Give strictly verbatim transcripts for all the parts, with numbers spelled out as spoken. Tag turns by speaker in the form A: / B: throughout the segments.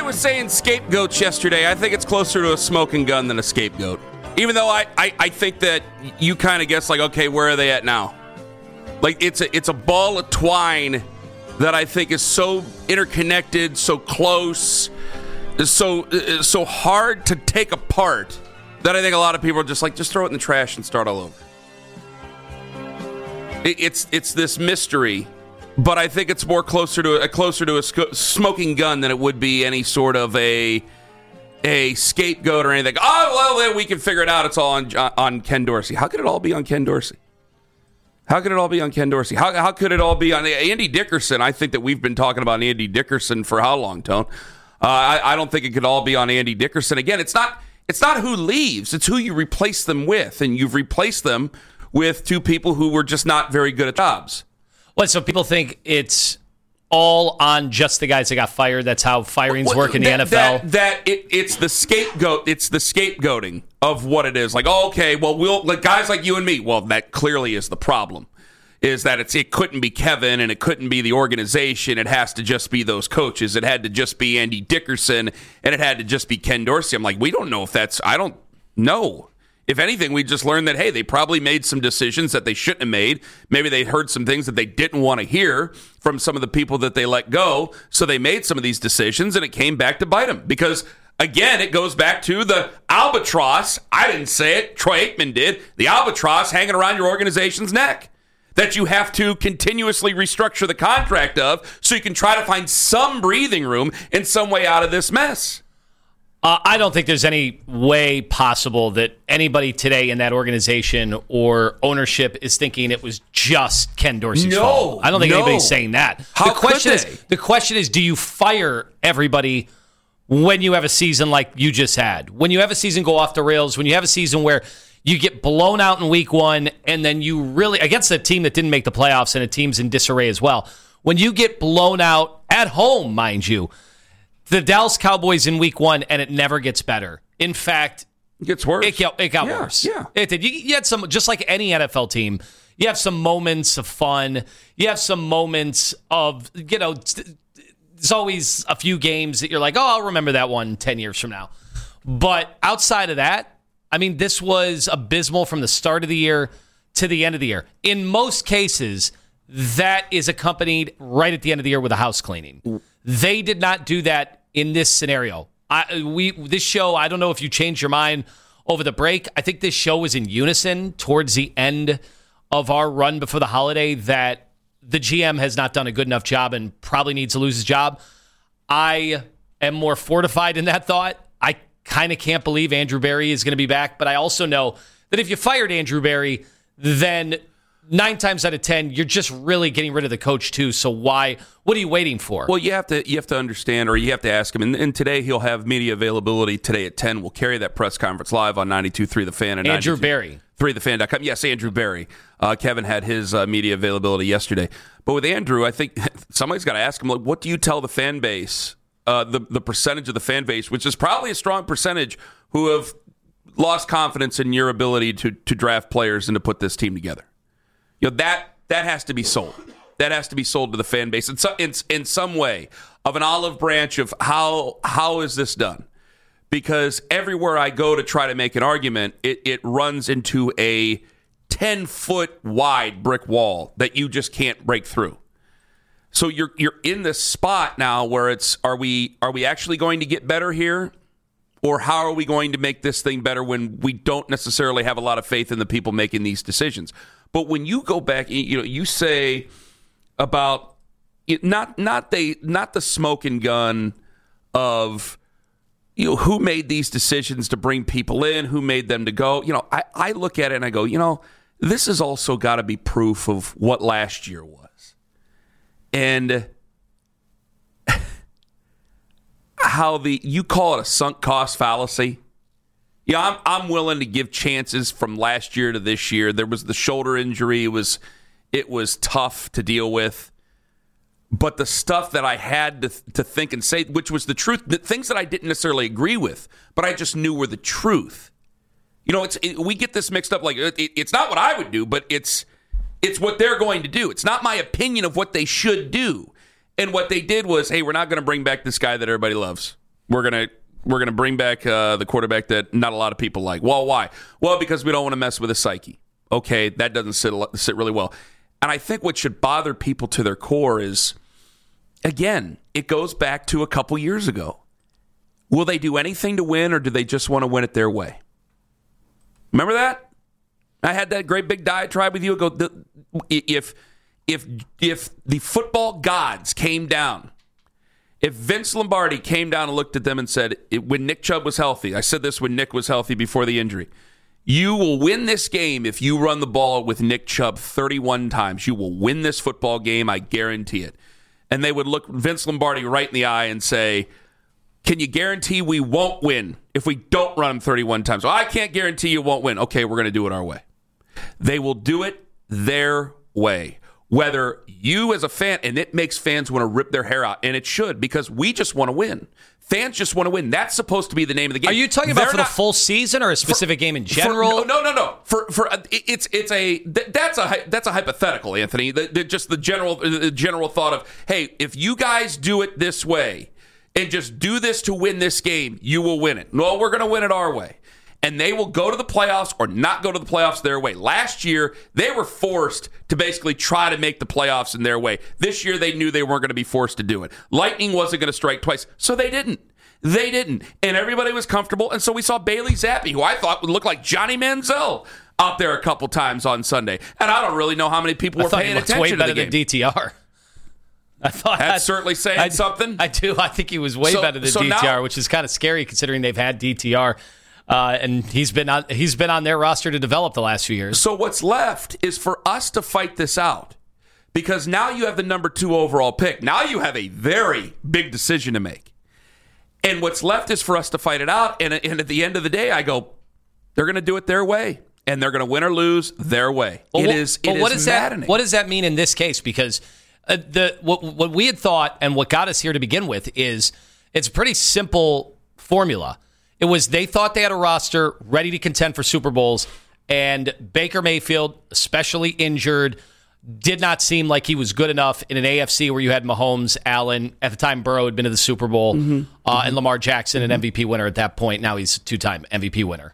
A: was saying scapegoats yesterday. I think it's closer to a smoking gun than a scapegoat. Even though I, I, I think that you kind of guess, like, okay, where are they at now? Like, it's a, it's a ball of twine that I think is so interconnected, so close, so, so hard to take apart that I think a lot of people are just like, just throw it in the trash and start all over. It, it's it's this mystery, but I think it's more closer to a closer to a sc- smoking gun than it would be any sort of a a scapegoat or anything. Oh, well, then we can figure it out. It's all on on Ken Dorsey. How could it all be on Ken Dorsey? How could it all be on Ken Dorsey? How how could it all be on Andy Dickerson? I think that we've been talking about Andy Dickerson for how long, Tone? Uh, I, I don't think it could all be on Andy Dickerson. Again, it's not it's not who leaves. It's who you replace them with, and you've replaced them with two people who were just not very good at jobs.
B: Well, so people think it's all on just the guys that got fired. That's how firings
A: well,
B: work in
A: that,
B: the N F L.
A: That, that it, it's the scapegoat. It's the scapegoating of what it is. Like, oh, okay, well, we'll like guys like you and me. Well, that clearly is the problem. Is that it's it couldn't be Kevin and it couldn't be the organization. It has to just be those coaches. It had to just be Andy Dickerson and it had to just be Ken Dorsey. I'm like, we don't know if that's. I don't know. If anything, we just learned that, hey, they probably made some decisions that they shouldn't have made. Maybe they heard some things that they didn't want to hear from some of the people that they let go. So they made some of these decisions, and it came back to bite them. Because, again, it goes back to the albatross. I didn't say it. Troy Aikman did. The albatross hanging around your organization's neck that you have to continuously restructure the contract of so you can try to find some breathing room in some way out of this mess.
B: Uh, I don't think there's any way possible that anybody today in that organization or ownership is thinking it was just Ken Dorsey's
A: no,
B: fault. I don't think
A: no.
B: anybody's saying that.
A: How
B: the question
A: could they?
B: is, the question is, do you fire everybody when you have a season like you just had? When you have a season go off the rails, when you have a season where you get blown out in week one, and then you really, against a team that didn't make the playoffs and a team's in disarray as well, when you get blown out at home, mind you, the Dallas Cowboys in week one, and it never gets better. In fact,
A: it gets worse.
B: It got, it got
A: yeah,
B: worse.
A: Yeah.
B: It did. You, you had some, just like any N F L team, you have some moments of fun. You have some moments of, you know, there's always a few games that you're like, oh, I'll remember that one ten years from now. But outside of that, I mean, this was abysmal from the start of the year to the end of the year. In most cases, that is accompanied right at the end of the year with a house cleaning. They did not do that in this scenario. I, we this show, I don't know if you changed your mind over the break. I think this show was in unison towards the end of our run before the holiday that the G M has not done a good enough job and probably needs to lose his job. I am more fortified in that thought. I kind of can't believe Andrew Berry is going to be back, but I also know that if you fired Andrew Berry, then nine times out of ten, you're just really getting rid of the coach too. So why? What are you waiting for?
A: Well, you have to you have to understand, or you have to ask him. And, and today he'll have media availability today at ten. We'll carry that press conference live on ninety-two point three The Fan and
B: Andrew Berry.
A: three the fan dot com. Yes, Andrew Berry. Uh, Kevin had his uh, media availability yesterday. But with Andrew, I think somebody's got to ask him, like, what do you tell the fan base, uh, the, the percentage of the fan base, which is probably a strong percentage, who have lost confidence in your ability to to draft players and to put this team together? You know, that that has to be sold. That has to be sold to the fan base in some, in, in some way, of an olive branch of how how is this done? Because everywhere I go to try to make an argument, it, it runs into a ten-foot wide brick wall that you just can't break through. So you're you're in this spot now where it's, are we are we actually going to get better here? Or how are we going to make this thing better when we don't necessarily have a lot of faith in the people making these decisions? But when you go back, you know, you say about it, not not they not the smoking gun of, you know, who made these decisions to bring people in, who made them to go. You know, I, I look at it and I go, you know, this has also got to be proof of what last year was, and how the you call it a sunk cost fallacy. Yeah, I'm I'm willing to give chances from last year to this year. There was the shoulder injury. It was it was tough to deal with. But the stuff that I had to to think and say, which was the truth, the things that I didn't necessarily agree with, but I just knew were the truth. You know, it's it, we get this mixed up. Like it, it's not what I would do, but it's it's what they're going to do. It's not my opinion of what they should do. And what they did was, hey, we're not going to bring back this guy that everybody loves. We're gonna we're gonna bring back uh, the quarterback that not a lot of people like. Well, why? Well, because we don't want to mess with his psyche. Okay, that doesn't sit sit really well. And I think what should bother people to their core is, again, it goes back to a couple years ago. Will they do anything to win, or do they just want to win it their way? Remember that? I had that great big diatribe with you. Go, if if if the football gods came down, if Vince Lombardi came down and looked at them and said, when Nick Chubb was healthy, I said this when Nick was healthy before the injury, you will win this game if you run the ball with Nick Chubb thirty-one times. You will win this football game, I guarantee it. And they would look Vince Lombardi right in the eye and say, can you guarantee we won't win if we don't run him thirty-one times? Well, I can't guarantee you won't win. Okay, we're going to do it our way. They will do it their way. Whether you as a fan, and it makes fans want to rip their hair out, and it should, because we just want to win. Fans just want to win. That's supposed to be the name of the game.
B: Are you talking about
A: They're
B: for
A: not,
B: the full season or a specific
A: for,
B: game in general?
A: For, no, no, no, no. For for it's it's a that's a that's a hypothetical, Anthony. The, the, just the general the general thought of, hey, if you guys do it this way and just do this to win this game, you will win it. No, we're going to win it our way. And they will go to the playoffs or not go to the playoffs their way. Last year, they were forced to basically try to make the playoffs in their way. This year, they knew they weren't going to be forced to do it. Lightning wasn't going to strike twice, so they didn't. They didn't. And everybody was comfortable. And so we saw Bailey Zappi, who I thought would look like Johnny Manziel, out there a couple times on Sunday. And I don't really know how many people were paying attention
B: way
A: to
B: better
A: the game.
B: than D T R. I thought
A: That's certainly saying
B: I,
A: something.
B: I do. I think he was way
A: so,
B: better than
A: so
B: D T R,
A: now,
B: which is kind of scary considering they've had D T R. Uh, and he's been on he's been on their roster to develop the last few years.
A: So what's left is for us to fight this out, because now you have the number two overall pick. Now you have a very big decision to make, and what's left is for us to fight it out. And, and at the end of the day, I go, they're going to do it their way, and they're going to win or lose their way.
B: Well,
A: it
B: what,
A: is.
B: It
A: what
B: is
A: is maddening.
B: That, what does that mean in this case? Because uh, the what, what we had thought and what got us here to begin with is it's a pretty simple formula. It was they thought they had a roster ready to contend for Super Bowls, and Baker Mayfield, especially injured, did not seem like he was good enough in an A F C where you had Mahomes, Allen. At the time, Burrow had been to the Super Bowl, mm-hmm. Uh, and Lamar Jackson, an M V P winner at that point. Now he's a two-time M V P winner.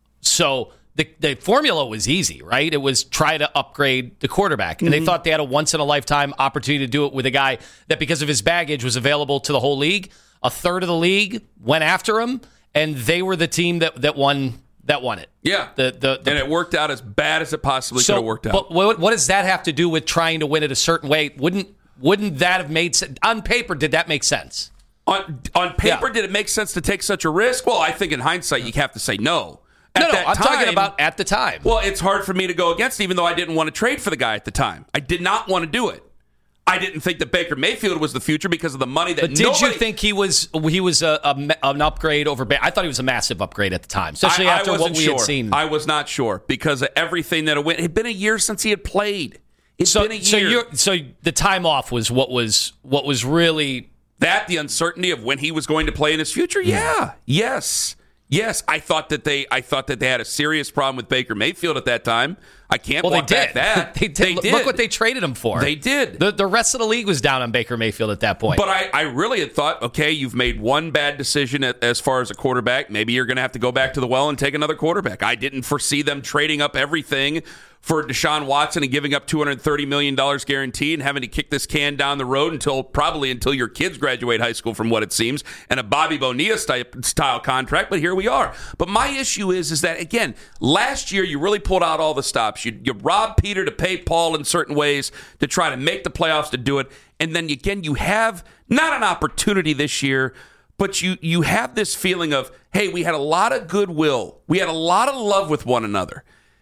B: So the, the formula was easy, right? It was try to upgrade the quarterback. And mm-hmm. they thought they had a once-in-a-lifetime opportunity to do it with a guy that, because of his baggage, was available to the whole league. A third of the league went after him. And they were the team that, that won that won it.
A: Yeah.
B: The, the, the,
A: and it worked out as bad as it possibly
B: so,
A: could have worked out.
B: But what, what does that have to do with trying to win it a certain way? Wouldn't wouldn't that have made sense? On paper, did that make sense?
A: On on paper,
B: yeah.
A: did it make sense to take such a risk? Well, I think in hindsight, you have to say no. At
B: no, no,
A: that
B: I'm
A: time,
B: talking about at the time.
A: Well, it's hard for me to go against, even though I didn't want to trade for the guy at the time. I did not want to do it. I didn't think that Baker Mayfield was the future because of the money that.
B: But did
A: nobody,
B: you think he was he was a, a an upgrade over? I thought he was a massive upgrade at the time, especially
A: I,
B: after
A: I
B: what we
A: sure.
B: had seen.
A: I was not sure because of everything that it went. It had been a year since he had played. It's
B: so,
A: been a year.
B: So, you're, so the time off was what was what was really
A: that the uncertainty of when he was going to play in his future. Yeah. Yes. Yes, I thought that they I thought that they had a serious problem with Baker Mayfield at that time. I can't
B: well,
A: walk
B: they
A: back
B: did.
A: that.
B: they, did.
A: they did.
B: Look what they traded him for.
A: They did.
B: The, the rest of the league was down on Baker Mayfield at that point.
A: But I, I really had thought, okay, you've made one bad decision as far as a quarterback. Maybe you're going to have to go back to the well and take another quarterback. I didn't foresee them trading up everything for Deshaun Watson and giving up two hundred thirty million dollars guaranteed and having to kick this can down the road until probably until your kids graduate high school, from what it seems, and a Bobby Bonilla style, style contract. But here we are. But my issue is, is that, again, last year you really pulled out all the stops. You, you robbed Peter to pay Paul in certain ways to try to make the playoffs to do it. And then, again, you have not an opportunity this year, but you you have this feeling of, hey, we had a lot of goodwill. We had a lot of love with one another.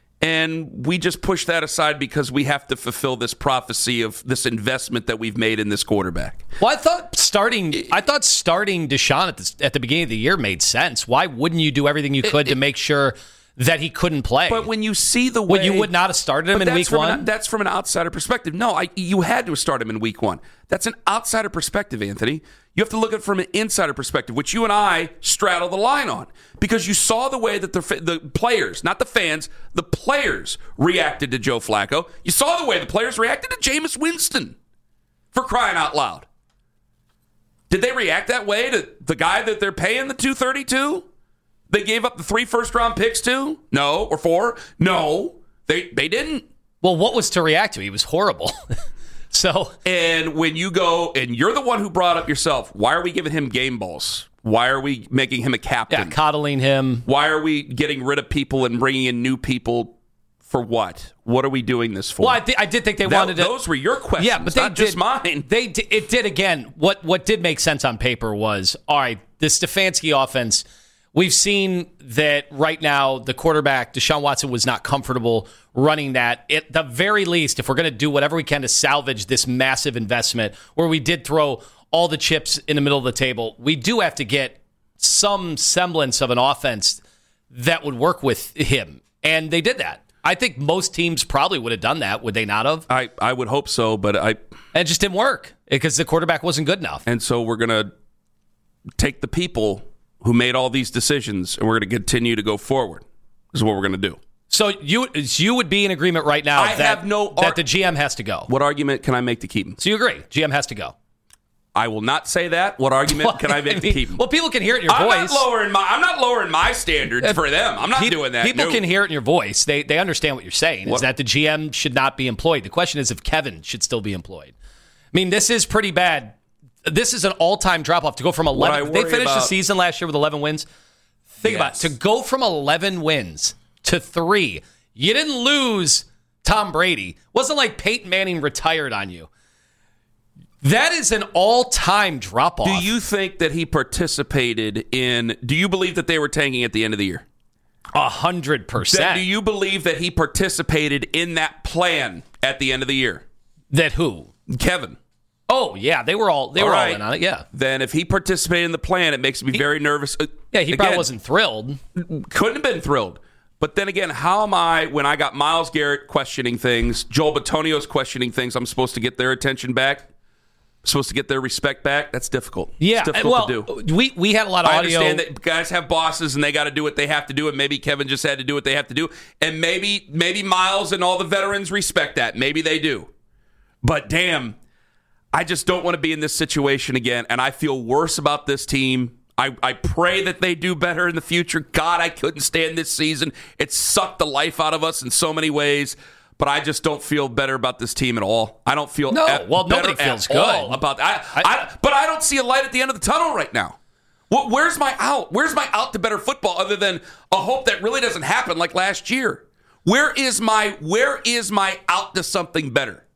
A: And we just push that aside because we have to fulfill this prophecy of this investment that we've made in this quarterback.
B: Well, I thought starting, I thought starting Deshaun at the, at the beginning of the year made sense. Why wouldn't you do everything you could it, to make sure that he couldn't play?
A: But when you see the way,
B: well, you would not have started him in week one.
A: An, that's from an outsider perspective. No, I, you had to start him in week one. That's an outsider perspective, Anthony. You have to look at it from an insider perspective, which you and I straddle the line on, because you saw the way that the, the players, not the fans, the players reacted to Joe Flacco. You saw the way the players reacted to Jameis Winston, for crying out loud. Did they react that way to the guy that they're paying the two thirty-two? They gave up the three first-round picks to? No. Or four? No. They they didn't.
B: Well, what was to react to? He was horrible. So,
A: and when you go, and you're the one who brought up yourself, why are we giving him game balls? Why are we making him a captain?
B: Yeah, coddling him.
A: Why are we getting rid of people and bringing in new people? For what? What are we doing this for?
B: Well, I, th- I did think they
A: that,
B: wanted to.
A: Those were your questions, yeah, but they not
B: did,
A: just mine.
B: They d- it did again. What what did make sense on paper was, all right, the Stefanski offense. We've seen that right now. The quarterback Deshaun Watson was not comfortable running that. At the very least, if we're going to do whatever we can to salvage this massive investment, where we did throw all the chips in the middle of the table, we do have to get some semblance of an offense that would work with him, and they did that. I think most teams probably would have done that, would they not have?
A: I, I would hope so, but I...
B: And it just didn't work because the quarterback wasn't good enough.
A: And so we're going to take the people who made all these decisions and we're going to continue to go forward, is what we're going to do.
B: So you you would be in agreement right now
A: I
B: that,
A: have no ar-
B: that the G M has to go.
A: What argument can I make to keep him?
B: So you agree, G M has to go.
A: I will not say that. What argument
B: well,
A: can I make
B: I mean,
A: to keep him?
B: Well, people can hear it in your
A: I'm
B: voice.
A: Not lowering my, I'm not lowering my standards for them. I'm not
B: people,
A: doing that.
B: People
A: no.
B: can hear it in your voice. They they understand what you're saying.
A: What?
B: Is that the G M should not be employed. The question is if Kevin should still be employed. I mean, this is pretty bad. This is an all-time drop-off to go from eleven. They finished
A: about,
B: the season last year with eleven wins. Think
A: yes.
B: about it. To go from eleven wins to three. You didn't lose Tom Brady. It wasn't like Peyton Manning retired on you. That is an all-time drop-off.
A: Do you think that he participated in... Do you believe that they were tanking at the end of the year?
B: A hundred percent.
A: Do you believe that he participated in that plan at the end of the year?
B: That who?
A: Kevin.
B: Oh, yeah. They were all they all were right. all in on it, yeah.
A: Then if he participated in the plan, it makes me he, very nervous.
B: Yeah, he Again, probably wasn't thrilled.
A: Couldn't have been thrilled. But then again, how am I, when I got Myles Garrett questioning things, Joel Bitonio's questioning things, I'm supposed to get their attention back? Supposed to get their respect back? That's difficult.
B: Yeah,
A: it's difficult
B: well,
A: to do.
B: We, we had a lot of
A: I
B: audio.
A: I understand that guys have bosses and they got to do what they have to do, and maybe Kevin just had to do what they have to do. And maybe maybe Myles and all the veterans respect that. Maybe they do. But damn, I just don't want to be in this situation again, and I feel worse about this team. I, I pray that they do better in the future. God, I couldn't stand this season. It sucked the life out of us in so many ways. But I just don't feel better about this team at all. I don't feel
B: no.
A: at,
B: well,
A: better
B: nobody feels
A: at
B: good
A: all about that. I, I, I, but I don't see a light at the end of the tunnel right now. Well, where's my out? Where's my out to better football other than a hope that really doesn't happen like last year? Where is my Where is my out to something better?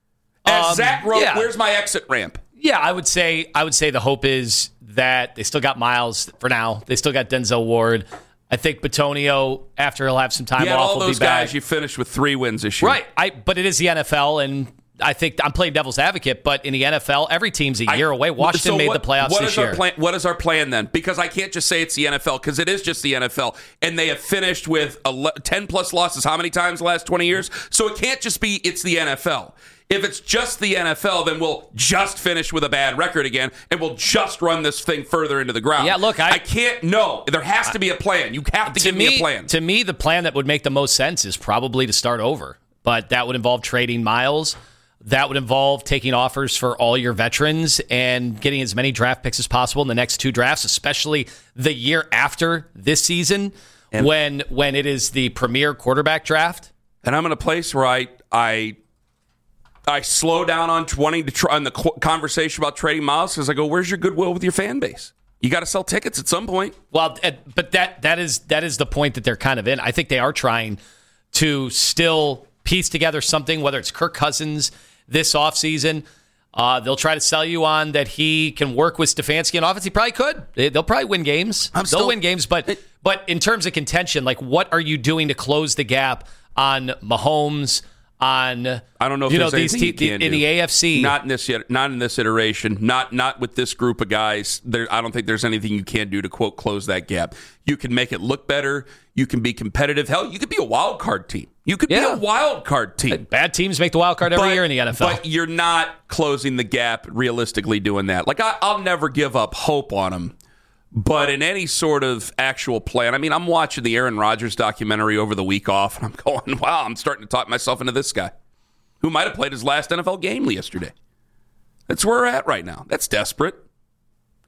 A: As
B: um,
A: Zach wrote,
B: yeah.
A: where's my exit ramp?
B: Yeah, I would say I would say the hope is that they still got Myles for now. They still got Denzel Ward. I think Bitonio, after he'll have some time
A: yeah,
B: off,
A: all
B: will
A: those
B: be back.
A: guys you finished with three wins this year,
B: right? I but it is the N F L, and I think I'm playing devil's advocate. But in the N F L, every team's a year I, away. Washington
A: so
B: made
A: what,
B: the playoffs
A: what
B: this
A: is
B: year.
A: Our plan, what is our plan then? Because I can't just say it's the N F L because it is just the N F L, and they have finished with ten plus losses. How many times the last twenty years? So it can't just be it's the N F L. If it's just the N F L, then we'll just finish with a bad record again, and we'll just run this thing further into the ground.
B: Yeah, look, I,
A: I can't. No, there has to be a plan. You have to, to give me, me a plan.
B: To me, the plan that would make the most sense is probably to start over, but that would involve trading Myles. That would involve taking offers for all your veterans and getting as many draft picks as possible in the next two drafts, especially the year after this season, and, when when it is the premier quarterback draft.
A: And I'm in a place where I I. I slow down on wanting to try on the conversation about trading Myles because I go, "Where's your goodwill with your fan base? You got to sell tickets at some point."
B: Well, but that that is that is the point that they're kind of in. I think they are trying to still piece together something, whether it's Kirk Cousins this offseason. Uh, they'll try to sell you on that he can work with Stefanski in offense. He probably could. They'll probably win games.
A: I'm
B: they'll
A: still,
B: win games, but it, but in terms of contention, like what are you doing to close the gap on Mahomes? On
A: I don't know if
B: you
A: there's
B: know these
A: anything
B: te-
A: you can
B: in
A: do.
B: the A F C.
A: Not in this yet. Not in this iteration. Not not with this group of guys. There, I don't think there's anything you can do to quote close that gap. You can make it look better. You can be competitive. Hell, you could be a wild card team. You could
B: yeah.
A: be a wild card team.
B: Bad teams make the wild card every
A: but,
B: year in the N F L.
A: But you're not closing the gap realistically doing that. Like I, I'll never give up hope on them. But in any sort of actual plan, I mean, I'm watching the Aaron Rodgers documentary over the week off, and I'm going, wow, I'm starting to talk myself into this guy who might have played his last N F L game yesterday. That's where we're at right now. That's desperate.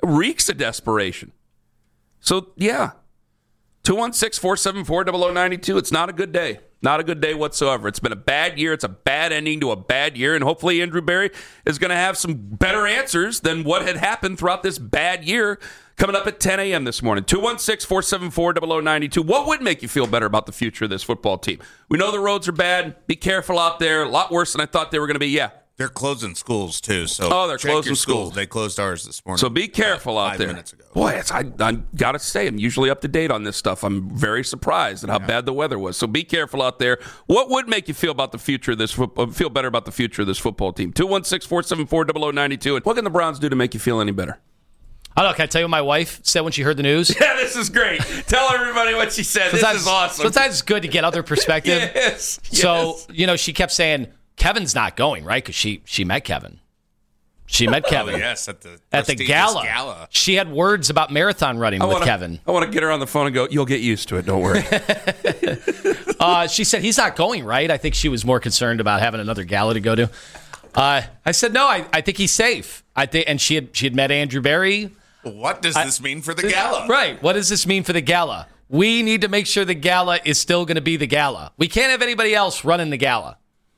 A: It reeks of desperation. So, yeah. two one six, four seven four, zero zero nine two. It's not a good day. Not a good day whatsoever. It's been a bad year. It's a bad ending to a bad year. And hopefully Andrew Berry is going to have some better answers than what had happened throughout this bad year coming up at ten a.m. this morning. two one six, four seven four, zero zero nine two. What would make you feel better about the future of this football team? We know the roads are bad. Be careful out there. A lot worse than I thought they were going to be. Yeah.
C: They're closing schools, too. So
A: oh, they're
C: check
A: closing
C: your
A: schools.
C: schools. They closed ours this morning.
A: So be careful
C: uh,
A: out
C: five
A: there.
C: Minutes ago.
A: Boy, it's, I, I got to say, I'm usually up to date on this stuff. I'm very surprised at how yeah. bad the weather was. So be careful out there. What would make you feel about the future of this feel better about the future of this football team? two one six, four seven four, zero zero nine two. And what can the Browns do to make you feel any better?
B: I don't know. Can I tell you what my wife said when she heard the news?
A: Yeah, this is great. Tell everybody what she said.
B: Sometimes,
A: this is awesome.
B: Sometimes it's good to get other perspective.
A: yes,
B: So,
A: yes.
B: you know, she kept saying, Kevin's not going, right? Because she, she met Kevin. She met Kevin.
C: Oh, yes, at the,
B: at the gala.
C: gala.
B: She had words about marathon running
A: I
B: with
A: wanna,
B: Kevin.
A: I want to get her on the phone and go, you'll get used to it. Don't worry.
B: uh, she said, he's not going, right? I think she was more concerned about having another gala to go to. Uh, I said, no, I, I think he's safe. I think, And she had she had met Andrew Berry.
C: What does
B: I,
C: this mean for the gala?
B: Right. What does this mean for the gala? We need to make sure the gala is still going to be the gala. We can't have anybody else running the gala.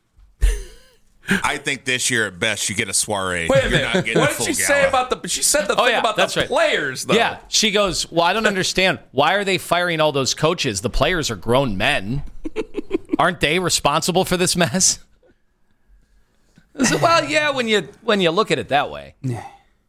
C: I think this year at best you get a soiree.
A: Wait a
C: You're not
A: minute. What did
C: full
A: she
C: gala.
A: say about the? She said the
B: oh,
A: thing
B: yeah,
A: about
B: that's
A: the
B: right.
A: players, though.
B: Yeah, she goes, well, I don't understand. Why are they firing all those coaches? The players are grown men. Aren't they responsible for this mess? I said, well, yeah, when you when you look at it that way.
A: Yeah.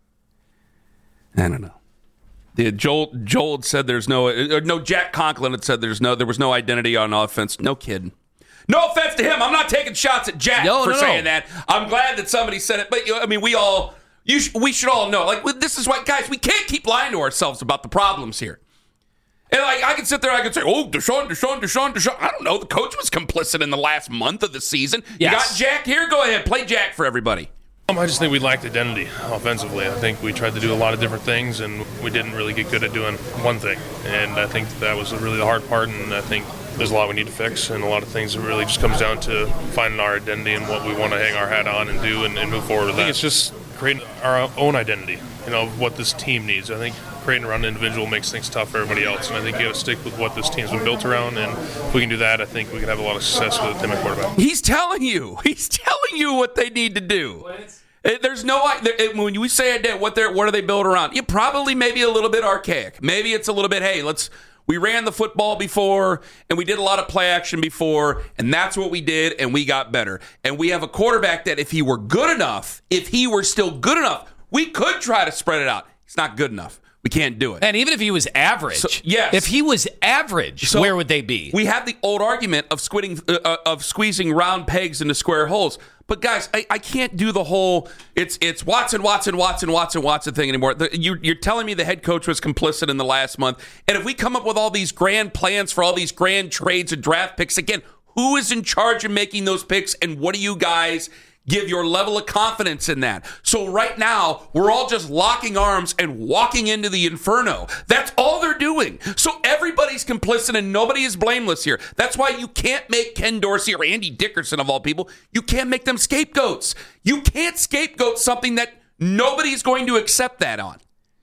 A: I don't know. The Joel Joel had said there's no uh, no Jack Conklin had said there's no there was no identity on offense. No kidding. No offense to him. I'm not taking shots at Jack
B: no,
A: for
B: no,
A: saying
B: no.
A: that. I'm glad that somebody said it. But, you know, I mean, we all, you sh- we should all know. Like, this is why, guys, we can't keep lying to ourselves about the problems here. And, like, I can sit there, I can say, oh, Deshaun, Deshaun, Deshaun, Deshaun. I don't know. The coach was complicit in the last month of the season.
B: Yes.
A: You got Jack here? Go ahead. Play Jack for everybody.
D: Um, I just think we lacked identity offensively. I think we tried to do a lot of different things, and we didn't really get good at doing one thing. And I think that was really the hard part, and I think there's a lot we need to fix, and a lot of things that really just comes down to finding our identity and what we want to hang our hat on and do and, and move forward with that. I think it's just creating our own identity, you know, of what this team needs. I think creating around an individual makes things tough for everybody else, and I think you got to stick with what this team's been built around, and if we can do that, I think we can have a lot of success with a Tim at quarterback.
A: He's telling you. He's telling you what they need to do. There's no when we say it, what they're what are they built around? You probably maybe a little bit archaic. Maybe it's a little bit. Hey, let's. We ran the football before, and we did a lot of play action before, and that's what we did, and we got better. And we have a quarterback that if he were good enough, if he were still good enough, we could try to spread it out. He's not good enough. We can't do it.
B: And even if he was average,
A: so, yes.
B: if he was average, so where would they be?
A: We have the old argument of squinting, uh, of squeezing round pegs into square holes. But guys, I, I can't do the whole it's it's Watson, Watson, Watson, Watson, Watson thing anymore. The, you, you're telling me the head coach was complicit in the last month. And if we come up with all these grand plans for all these grand trades and draft picks, again, who is in charge of making those picks, and what do you guys give your level of confidence in that? So right now, we're all just locking arms and walking into the inferno. That's all they're doing. So everybody's complicit and nobody is blameless here. That's why you can't make Ken Dorsey or Andy Dickerson, of all people, you can't make them scapegoats. You can't scapegoat something that nobody's going to accept that on.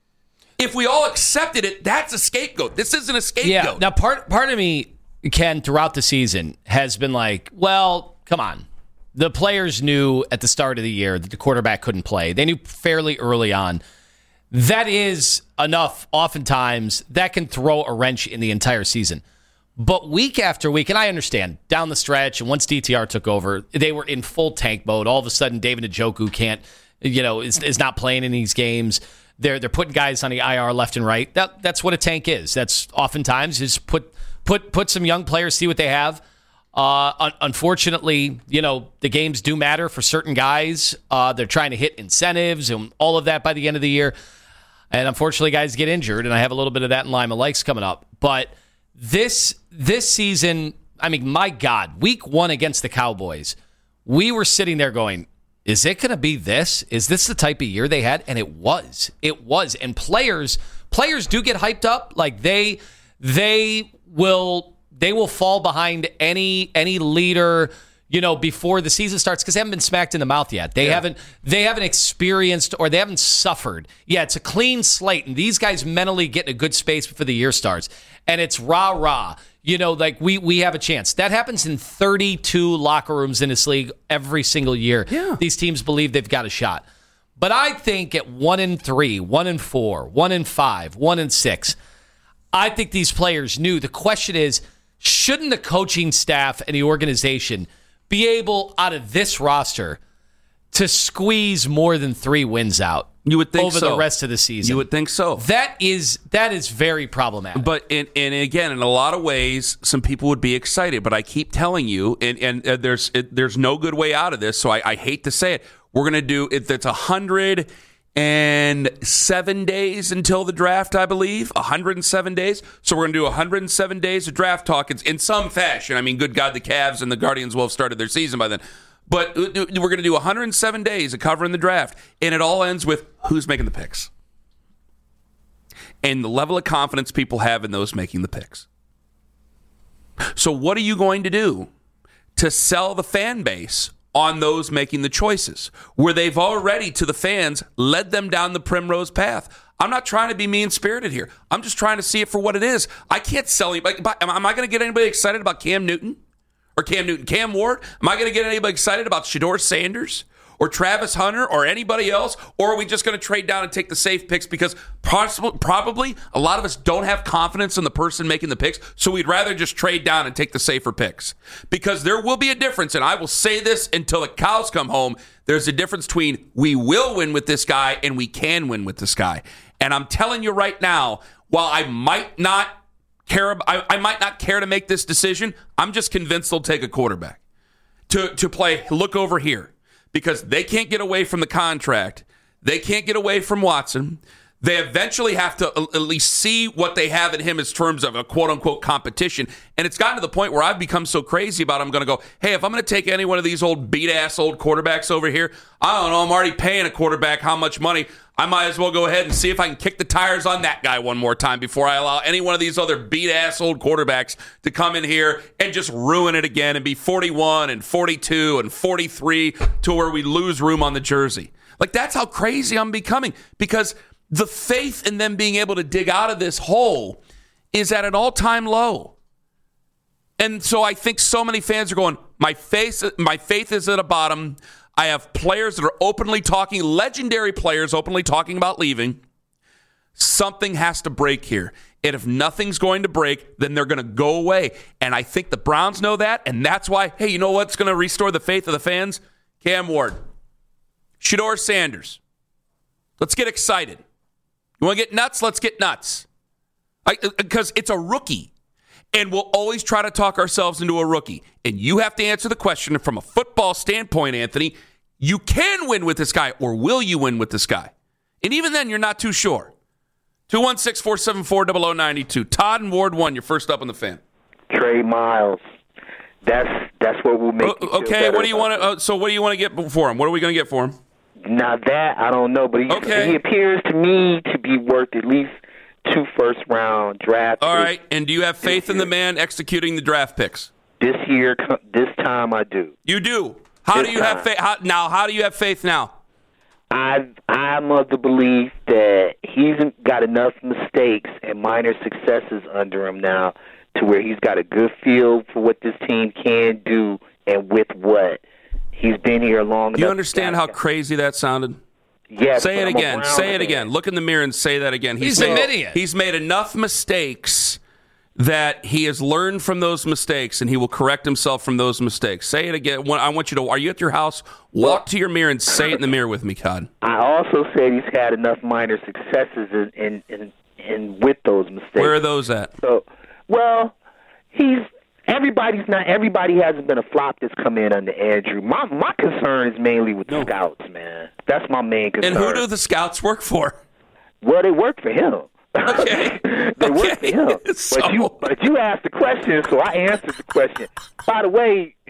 A: If we all accepted it, that's a scapegoat. This isn't a scapegoat.
B: Yeah. Now, part part of me, Ken, throughout the season has been like, well, come on. The players knew at the start of the year that the quarterback couldn't play. They knew fairly early on. That is enough, oftentimes, that can throw a wrench in the entire season. But week after week, and I understand, down the stretch, and once D T R took over, they were in full tank mode. All of a sudden, David Njoku can't, you know, is, is not playing in these games. They're they're putting guys on the I R left and right. That that's what a tank is. That's oftentimes is put put put some young players, see what they have. Uh, un- unfortunately, you know, the games do matter for certain guys. Uh, they're trying to hit incentives and all of that by the end of the year. And unfortunately, guys get injured, and I have a little bit of that in Lima Lakes coming up. But this this season, I mean, my God, week one against the Cowboys, we were sitting there going, is it going to be this? Is this the type of year they had? And it was. It was. And players players do get hyped up. Like, they they will... They will fall behind any any leader, you know, before the season starts because they haven't been smacked in the mouth yet. They
A: yeah.
B: haven't they haven't experienced or they haven't suffered. Yeah, it's a clean slate, and these guys mentally get in a good space before the year starts. And it's rah-rah. You know, like we we have a chance. That happens in thirty-two locker rooms in this league every single year.
A: Yeah.
B: These teams believe they've got a shot. But I think at one and three, one and four, one and five, one and six, I think these players knew. The question is, shouldn't the coaching staff and the organization be able, out of this roster, to squeeze more than three wins out?
A: You would think
B: over
A: so.
B: the rest of the season.
A: You would think so.
B: That is that is very problematic.
A: But in, and again, in a lot of ways, some people would be excited. But I keep telling you, and, and uh, there's it, there's no good way out of this. So I, I hate to say it. We're going to do it. It's one hundred seven days until the draft, I believe. one hundred seven days. So we're going to do one hundred seven days of draft talk in some fashion. I mean, good God, the Cavs and the Guardians will have started their season by then. But we're going to do one hundred seven days of covering the draft. And it all ends with who's making the picks. And the level of confidence people have in those making the picks. So what are you going to do to sell the fan base on those making the choices, where they've already, to the fans, led them down the primrose path? I'm not trying to be mean-spirited here. I'm just trying to see it for what it is. I can't sell anybody. Am I going to get anybody excited about Cam Newton? Or Cam Newton, Cam Ward? Am I going to get anybody excited about Shedeur Sanders? Or Travis Hunter? Or anybody else? Or are we just going to trade down and take the safe picks because possibly, probably a lot of us don't have confidence in the person making the picks, so we'd rather just trade down and take the safer picks? Because there will be a difference, and I will say this until the cows come home. There's a difference between we will win with this guy and we can win with this guy. And I'm telling you right now, while I might not care, I, I might not care to make this decision, I'm just convinced they'll take a quarterback to, to play look over here. Because they can't get away from the contract. They can't get away from Watson. They eventually have to at least see what they have in him as terms of a quote-unquote competition. And it's gotten to the point where I've become so crazy about it, I'm going to go, hey, if I'm going to take any one of these old beat-ass old quarterbacks over here, I don't know, I'm already paying a quarterback how much money. I might as well go ahead and see if I can kick the tires on that guy one more time before I allow any one of these other beat-ass old quarterbacks to come in here and just ruin it again and be forty-one and forty-two and forty-three to where we lose room on the jersey. Like, that's how crazy I'm becoming, because the faith in them being able to dig out of this hole is at an all-time low. And so I think so many fans are going, my faith, my faith is at a bottom. I have players that are openly talking, legendary players openly talking about leaving. Something has to break here. And if nothing's going to break, then they're going to go away. And I think the Browns know that, and that's why, hey, you know what's going to restore the faith of the fans? Cam Ward. Shedeur Sanders. Let's get excited. You want to get nuts? Let's get nuts. Because it's a rookie. And we'll always try to talk ourselves into a rookie. And you have to answer the question from a football standpoint, Anthony. You can win with this guy, or will you win with this guy? And even then, you're not too sure. two one six, four seven four, zero zero nine two. Todd and Ward one, you're first up on the fan.
E: Trey Miles. That's that's what will make
A: uh,
E: you feel
A: Okay, what do you want to uh, so what do you want to get for him? What are we going to get for him?
E: Now that, I don't know, but he,
A: okay.
E: he appears to me to be worth at least two first-round draft
A: All
E: picks.
A: right, and do you have faith in the man executing the draft picks?
E: This year, this time I do.
A: You do. How
E: This
A: do you
E: time.
A: have faith now? How do you have faith now?
E: I I'm of the belief that he's got enough mistakes and minor successes under him now to where he's got a good feel for what this team can do and with what. He's been here long enough.
A: Do you understand how crazy that sounded?
E: Yes.
A: Say it
E: I'm
A: again.
E: around
A: Say it
E: him.
A: again. Look in the mirror and say that again.
B: He's
A: made,
B: admitting it.
A: He's made enough mistakes that he has learned from those mistakes, and he will correct himself from those mistakes. Say it again. I want you to, are you at your house? Walk to your mirror and say it in the mirror with me, Todd.
E: I also said he's had enough minor successes in, in, in, in with those mistakes.
A: Where are those at?
E: So, well, he's everybody's not. Everybody hasn't been a flop that's come in under Andrew. My my concern is mainly with the
A: No.
E: scouts, man. That's my main concern.
A: And who do the scouts work for?
E: Well, they work for him.
A: Okay.
E: they work
A: Okay.
E: for him.
A: So-
E: But you but you asked the question, so I answered the question. By the way,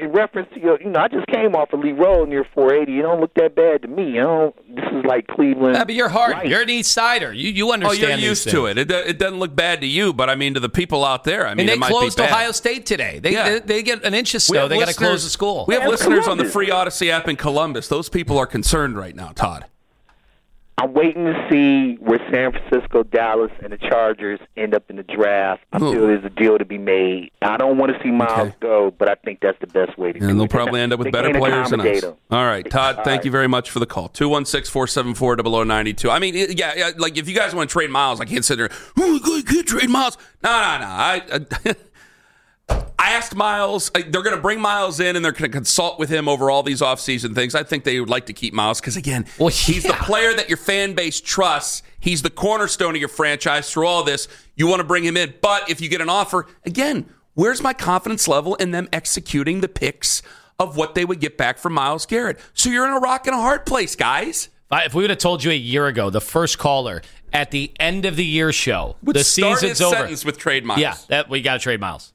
E: in reference to your, you know, I just came off of Lee Road near four eighty. You don't look that bad to me. You know, this is like Cleveland.
B: Yeah, but you're hard.
E: Light.
B: You're an East Sider. You you
A: Oh,
B: understand.
A: you're
B: these
A: used
B: things.
A: to it. it. do- It doesn't look bad to you, but I mean to the people out there. I mean,
B: And they
A: it might
B: closed
A: be bad.
B: Ohio State today. They
A: Yeah.
B: they, they get an inch of
A: We
B: snow.
A: have
B: They got to
A: listeners-
B: close the school.
A: We have
E: Yeah,
A: listeners on the
E: Columbus.
A: Free Odyssey app in Columbus. Those people are concerned right now, Todd.
E: I'm waiting to see where San Francisco, Dallas, and the Chargers end up in the draft. I
A: Ooh.
E: feel there's a deal to be made. I don't want to see Miles
A: Okay.
E: go, but I think that's the best way to do it.
A: And they'll probably end up with
E: They
A: better
E: can't
A: players than us.
E: accommodate 'em.
A: All right, Todd,
E: All
A: thank
E: right.
A: you very much for the call. two one six, four seven four, zero zero nine two. I mean, it- yeah, yeah, like if you guys want to trade Miles, I can't sit there, oh, you can't trade Miles. No, no, no. I, I, I asked Miles, I- they're going to bring Miles in and they're going to consult with him over all these offseason things. I think they would like to keep Miles because, again,
B: Well,
A: he's the
B: yeah.
A: player that your fan base trusts. He's the cornerstone of your franchise through all this. You want to bring him in. But if you get an offer, again, where's my confidence level in them executing the picks of what they would get back from Myles Garrett? So you're in a rock and a hard place, guys.
B: If we would have told you a year ago, the first caller at the end of the year show,
A: Would
B: the
A: start
B: season's
A: his
B: over.
A: sentence with trade Miles.
B: Yeah, that we got to trade Miles.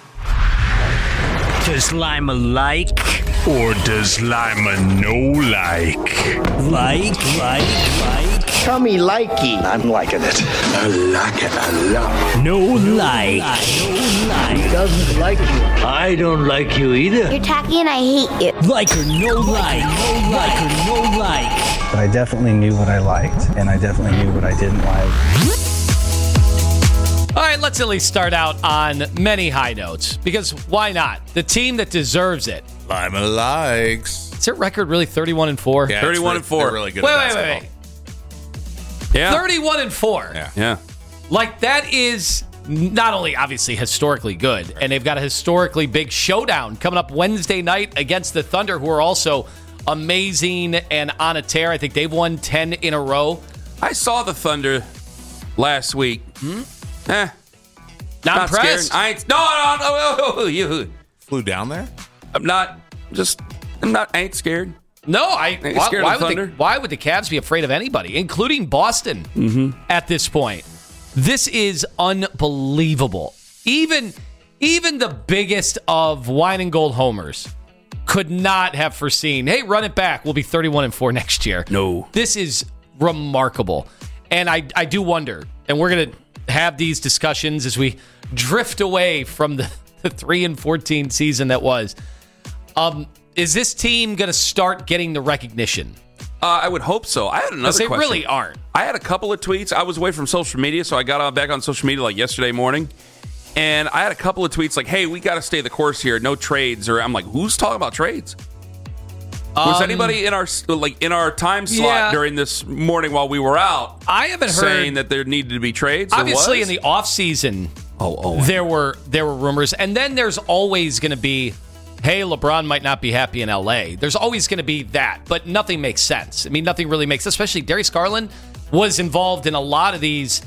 F: Does Lima like?
G: Or does Lima no like?
F: Like, like, like.
H: Tell me likey. I'm liking it.
G: I like it a lot.
F: No like. No like.
H: Doesn't like you.
G: I don't like you either.
I: You're tacky and I hate you.
F: Like or no like. No like or no like.
J: But I definitely knew what I liked, and I definitely knew what I didn't like.
B: All right, let's at least start out on many high notes, because why not? The team that deserves it.
C: Lima likes.
B: Is their record really thirty-one and four?
C: Yeah,
A: thirty-one
C: it's
A: and four.
C: They're really good
B: Wait,
C: at
B: wait, wait,
C: basketball.
B: wait.
A: Yeah.
B: thirty-one and four.
C: Yeah.
A: Yeah.
B: Like, that is not only obviously historically good, and they've got a historically big showdown coming up Wednesday night against the Thunder, who are also amazing and on a tear. I think they've won ten in a row.
A: I saw the Thunder last week. Hmm? Eh.
B: Not,
A: Not
B: impressed.
A: scared. I ain't. No, no, no, no, no, you.
C: Flew down there?
A: I'm not. Just. I'm not. I ain't scared.
B: No, I.
A: Ain't
B: Why,
A: scared
B: why
A: of the
B: would the,
A: Thunder?
B: why would the Cavs be afraid of anybody, including Boston,
A: Mm-hmm.
B: at this point? This is unbelievable. Even, even the biggest of wine and gold homers could not have foreseen, hey, run it back. We'll be thirty-one and four next year.
A: No.
B: This is remarkable. And I, I do wonder, and we're going to have these discussions as we drift away from the, the three and fourteen season that was. Um, is this team going to start getting the recognition?
A: Uh, I would hope so. I had another
B: Because they
A: question.
B: really aren't.
A: I had a couple of tweets. I was away from social media, so I got on back on social media like yesterday morning. And I had a couple of tweets like, hey, we got to stay the course here. No trades. Or I'm like, who's talking about trades? Was
B: Um,
A: anybody in our like in our time slot
B: yeah.
A: during this morning while we were out
B: I haven't
A: saying
B: heard.
A: that there needed to be trades? There
B: Obviously,
A: was?
B: in the offseason,
A: oh, oh,
B: there were there were rumors, and then there's always going to be, hey, LeBron might not be happy in L A. There's always going to be that, but nothing makes sense. I mean, nothing really makes. Especially Darius Garland was involved in a lot of these,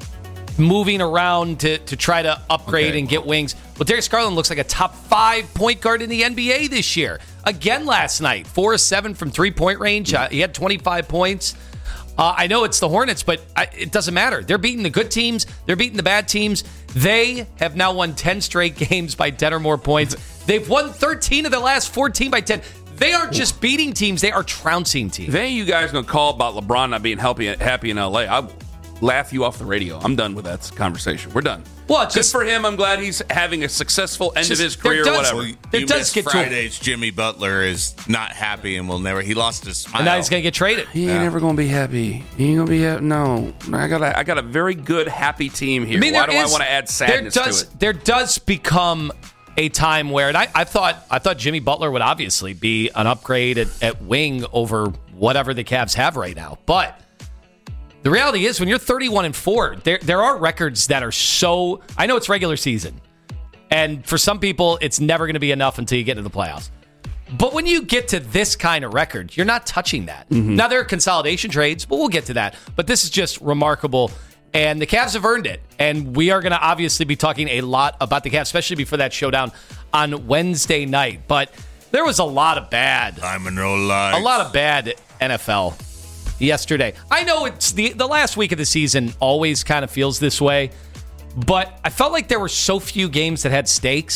B: moving around to to try to upgrade
C: Okay.
B: and get wings. Well, Darius Garland looks like a top five point guard in the N B A this year. Again last night, four of seven from three point range. Uh, he had twenty-five points. Uh, I know it's the Hornets, but I, it doesn't matter. They're beating the good teams. They're beating the bad teams. They have now won ten straight games by ten or more points. They've won thirteen of the last fourteen by ten. They aren't just beating teams. They are trouncing teams.
A: If any of you guys going to call about LeBron not being happy, happy in L A, I will laugh you off the radio. I'm done with that conversation. We're done.
B: Well, it's
A: Good
B: just-
A: for him. I'm glad he's having a successful end
B: Just-
A: of his
B: there
A: career,
B: does-
A: whatever.
C: Well,
B: There
C: you
B: does
C: missed
B: get to-
C: Friday's Jimmy Butler is not happy and will never. He lost his smile.
B: And now he's going to get traded.
A: He ain't never gonna be happy. He ain't gonna be happy. No, I got a, I got a very good happy team here. Why
B: there
A: do I
B: is-
A: want to add sadness
B: there does,
A: to it?
B: There does become a time where, and I, I thought I thought Jimmy Butler would obviously be an upgrade at, at wing over whatever the Cavs have right now. But the reality is, when you're thirty-one and four, there there are records that are so. I know it's regular season, and for some people, it's never going to be enough until you get to the playoffs. But when you get to this kind of record, you're not touching that.
A: Mm-hmm.
B: Now, there are consolidation trades, but we'll get to that. But this is just remarkable. And the Cavs have earned it. And we are going to obviously be talking a lot about the Cavs, especially before that showdown on Wednesday night. But there was a lot of bad,
C: I'm a no lie.
B: a lot of bad N F L yesterday. I know it's the, the last week of the season always kind of feels this way. But I felt like there were so few games that had stakes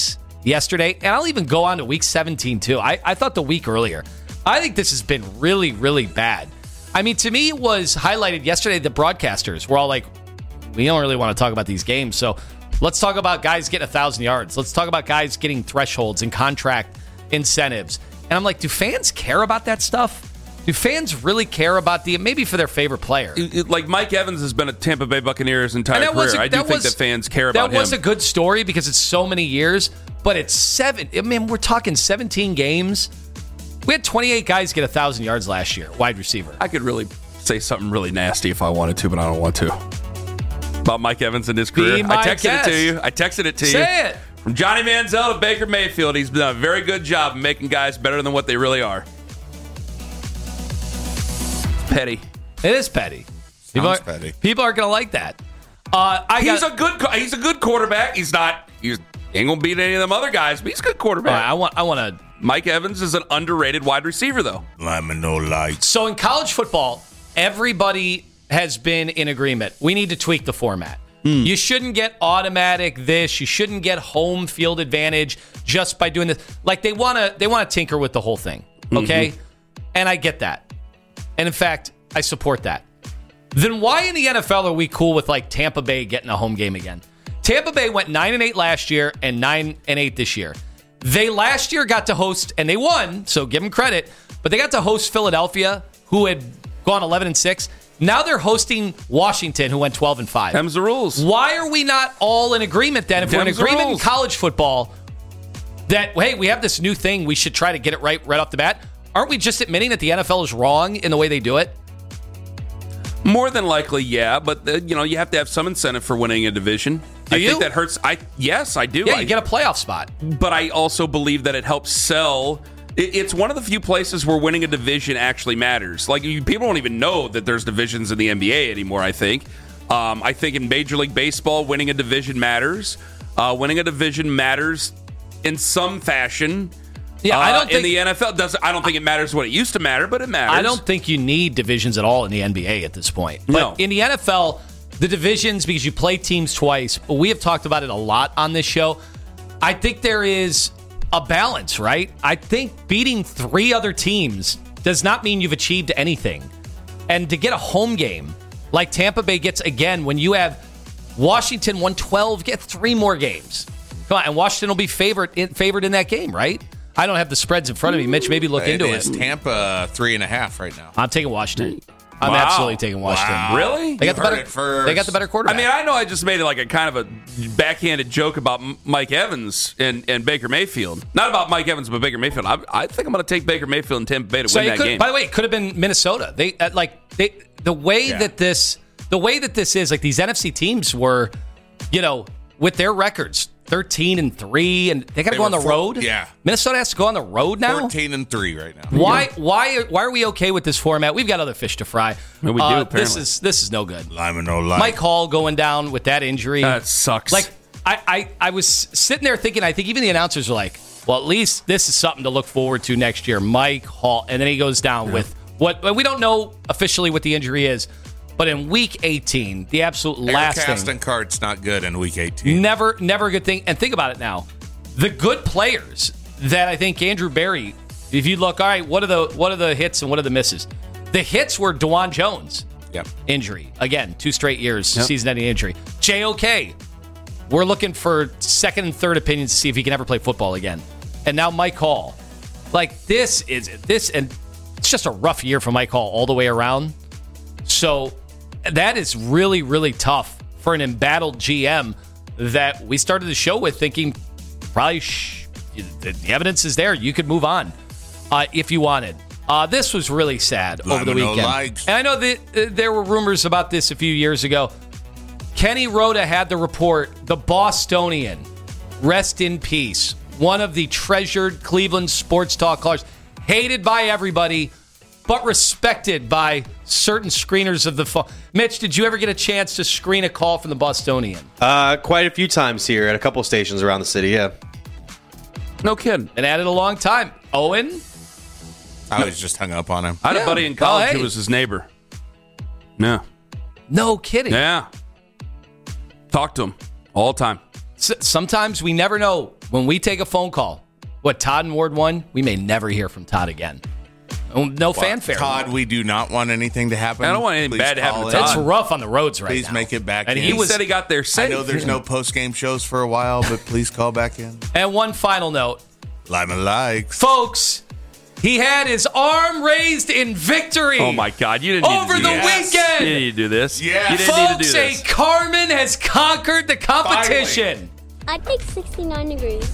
B: yesterday, and I'll even go on to week seventeen too. I, I thought the week earlier. I think this has been really, really bad. I mean, to me, it was highlighted yesterday. The broadcasters were all like, we don't really want to talk about these games, so let's talk about guys getting one thousand yards. Let's talk about guys getting thresholds and contract incentives. And I'm like, do fans care about that stuff? Do fans really care about the, maybe for their favorite player?
A: It- it- like Mike Evans has been a Tampa Bay Buccaneers entire
B: And that was
A: career.
B: a-
A: I do
B: that
A: think
B: was-
A: that fans care about
B: That was
A: him.
B: a good story because it's so many years, but it's seven. I mean, we're talking seventeen games. We had twenty-eight guys get one thousand yards last year, wide receiver.
A: I could really say something really nasty if I wanted to, but I don't want to. About Mike Evans and his career.
B: my
A: I texted
B: guest.
A: it to you. I texted it to you.
B: Say it.
A: From Johnny Manziel to Baker Mayfield, he's done a very good job of making guys better than what they really are. Petty.
B: It is petty. People, are,
C: Sounds petty.
B: people aren't going to like that. Uh, I
A: He's
B: got,
A: a good. He's a good quarterback. He's not. He's ain't gonna beat any of them other guys, but he's a good quarterback.
B: all right, I want. I want to.
A: Mike Evans is an underrated wide receiver, though.
C: Lime and no lights.
B: So in college football, everybody has been in agreement. We need to tweak the format. You shouldn't get automatic this. You shouldn't get home field advantage just by doing this. Like they want to, they want to tinker with the whole thing. Okay, mm-hmm. And I get that. And in fact, I support that. Then why in the N F L are we cool with like Tampa Bay getting a home game again? Tampa Bay went nine and eight last year and nine and eight this year. They last year got to host and they won, so give them credit. But they got to host Philadelphia, who had gone eleven and six. Now they're hosting Washington, who went twelve and five.
A: Them's the rules.
B: Why are we not all in agreement then? If we're in
A: Them's the
B: agreement in
A: rules.
B: college football that, hey, we have this new thing, we should try to get it right right off the bat. Aren't we just admitting that the N F L is wrong in the way they do it?
A: More than likely, yeah, but uh, you know you have to have some incentive for winning a division.
B: Do
A: I
B: you?
A: think that hurts. I yes, I do.
B: Yeah,
A: I,
B: you get a playoff spot.
A: but I also believe that it helps sell. It, it's one of the few places where winning a division actually matters. Like you, people don't even know that there's divisions in the N B A anymore. I think. Um, I think in Major League Baseball, winning a division matters. Uh, winning a division matters in some fashion.
B: Yeah,
A: uh,
B: I don't think
A: in the N F L. Does I don't think it matters what it used to matter, but it matters.
B: I don't think you need divisions at all in the N B A at this point. But
A: No.
B: in the N F L, the divisions, because you play teams twice, we have talked about it a lot on this show. I think there is a balance, right? I think beating three other teams does not mean you've achieved anything. And to get a home game like Tampa Bay gets again, when you have Washington one twelve, get three more games. Come on, and Washington will be favored in, favored in that game, right? I don't have the spreads in front of me. Mitch, maybe look into
C: It is
B: it.
C: Tampa three and a half right now.
B: I'm taking Washington. I'm
A: Wow.
B: absolutely taking Washington.
C: Wow.
A: Really?
B: They got
C: You
B: the
C: heard
B: better.
C: it first.
B: They got the better quarterback.
A: I mean, I know I just made it like a kind of a backhanded joke about M- Mike Evans and, and Baker Mayfield. Not about Mike Evans, but Baker Mayfield. I, I think I'm going to take Baker Mayfield and Tampa Bay to
B: so
A: win
B: it
A: that
B: could,
A: game.
B: by the way, it could have been Minnesota. They uh, like they the way
C: Yeah.
B: that this the way that this is like these N F C teams were, you know, with their records thirteen and three, and they got to
C: They
B: go on
C: were
B: the
C: four-
B: road.
C: yeah.
B: Minnesota has to go on the road now.
C: fourteen and three right now.
B: Why? Why? Why are we okay with this format? We've got other fish to fry.
A: We do,
B: Uh,
A: apparently.
B: This is this is no good.
C: Lime and no light.
B: Mike Hall going down with that injury.
A: That sucks.
B: Like, I, I, I was sitting there thinking, I think even the announcers were like, well, at least this is something to look forward to next year. Mike Hall. And then he goes down
A: Yeah.
B: with what we don't know officially what the injury is, but in week eighteen, the absolute last
C: Air
B: thing.
C: casting cart's not good in week eighteen.
B: Never, never a good thing. And think about it now. The good players that I think Andrew Berry, if you look, all right, what are the what are the hits and what are the misses? The hits were DeJuan Jones.
C: Yep.
B: Injury. Again, two straight years,
A: Yep.
B: season-ending injury. J O K. We're looking for second and third opinions to see if he can ever play football again. And now Mike Hall. Like, this is this, and it's just a rough year for Mike Hall all the way around. So that is really, really tough for an embattled G M that we started the show with thinking probably sh- the, the evidence is there. You could move on uh, if you wanted. Uh, this was really sad over the
C: Lime and no
B: weekend.
C: lights.
B: And I know that uh, there were rumors about this a few years ago. Kenny Rhoda had the report, the Bostonian, rest in peace, one of the treasured Cleveland sports talk callers, hated by everybody, but respected by certain screeners of the phone. Mitch, did you ever get a chance to screen a call from the Bostonian?
I: Uh, quite a few times here at a couple stations around the city, yeah.
A: no kidding.
B: And added a long time. Owen?
C: I was just hung up on him.
A: I had
B: Yeah.
A: a buddy in college
B: Oh, hey.
A: who was his neighbor. No.
B: No kidding.
A: Yeah. Talk to him all the time.
B: S- sometimes we never know when we take a phone call. What Todd and Ward won, we may never hear from Todd again. No, no
C: Well,
B: fanfare.
C: Todd, we do not want anything to happen.
A: I don't want anything
C: Please
A: bad to happen
C: call
A: to
C: in.
A: Todd.
B: It's rough on the roads right
C: Please
B: now.
C: make it back
B: And
C: in.
B: he
A: He
B: was
A: said he got there
C: I
A: safe.
C: know there's no post-game shows for a while, but please call back in.
B: And one final note.
C: Lima likes.
B: Folks, he had his arm raised in victory.
A: Oh, my God. You didn't need
B: Over
A: to do
B: the
A: this.
B: weekend.
A: You didn't need to do this.
C: Yeah.
A: You didn't need to
B: Folks,
A: do this.
B: a Carmen has conquered the competition.
K: I picked sixty-nine degrees.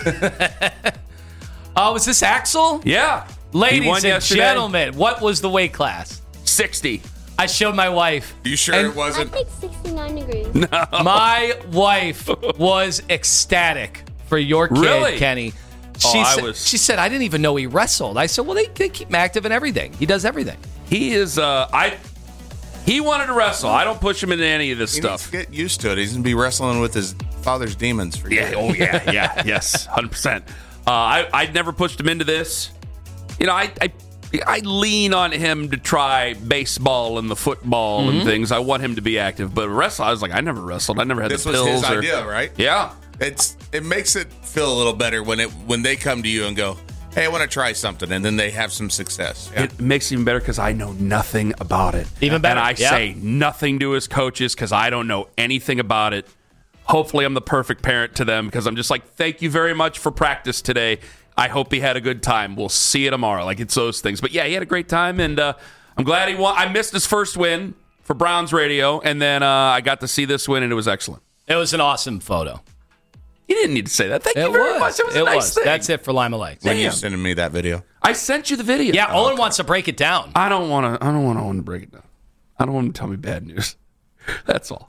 B: Oh, was this Axel?
A: Yeah. He
B: Ladies
A: won
B: and
A: yesterday.
B: gentlemen, what was the weight class?
A: sixty.
B: I showed my wife.
C: You sure
B: And
C: it
K: I
C: wasn't?
K: picked sixty-nine degrees.
B: My wife was ecstatic for your kid,
A: Really?
B: Kenny. She,
A: Oh, I
B: said,
A: was-
B: she said, I didn't even know he wrestled. I said, well, they, they keep him active in everything. He does everything.
A: He is, uh, I, he wanted to wrestle. I don't push him into any of this
C: He needs
A: stuff.
C: to get used to it. He's going to be wrestling with his father's demons for
A: Yeah.
C: years.
A: Oh, yeah. Yeah. Yes. one hundred percent. Uh, I, I'd never pushed him into this. You know, I, I, I lean on him to try baseball and the football
C: Mm-hmm.
A: and things. I want him to be active. But wrestle, I was like, I never wrestled. I never had
C: This
A: the
C: was
A: pills.
C: his
A: or,
C: idea, right?
A: Yeah.
C: It's it makes it feel a little better when it when they come to you and go, "Hey, I want to try something," and then they have some success. Yeah.
A: It makes it even better because I know nothing about it.
B: Even better,
A: And I
B: yeah.
A: say nothing to his coaches because I don't know anything about it. Hopefully, I'm the perfect parent to them because I'm just like, thank you very much for practice today. I hope he had a good time. We'll see you tomorrow. Like, it's those things. But yeah, he had a great time, and uh, I'm glad he won. I missed his first win for Browns radio, and then uh, I got to see this win, and it was excellent.
B: It was an awesome photo.
A: You didn't need to say that. Thank
B: It
A: you very
B: was.
A: much. It was a
B: it
A: nice
B: was.
A: thing.
B: That's it for Lima Lakes.
C: When you sending me that video?
A: I sent you the video.
B: Yeah, Owen wants to break it down.
A: I don't want to. I don't want Owen to break it down. I don't want him to tell me bad news. That's all.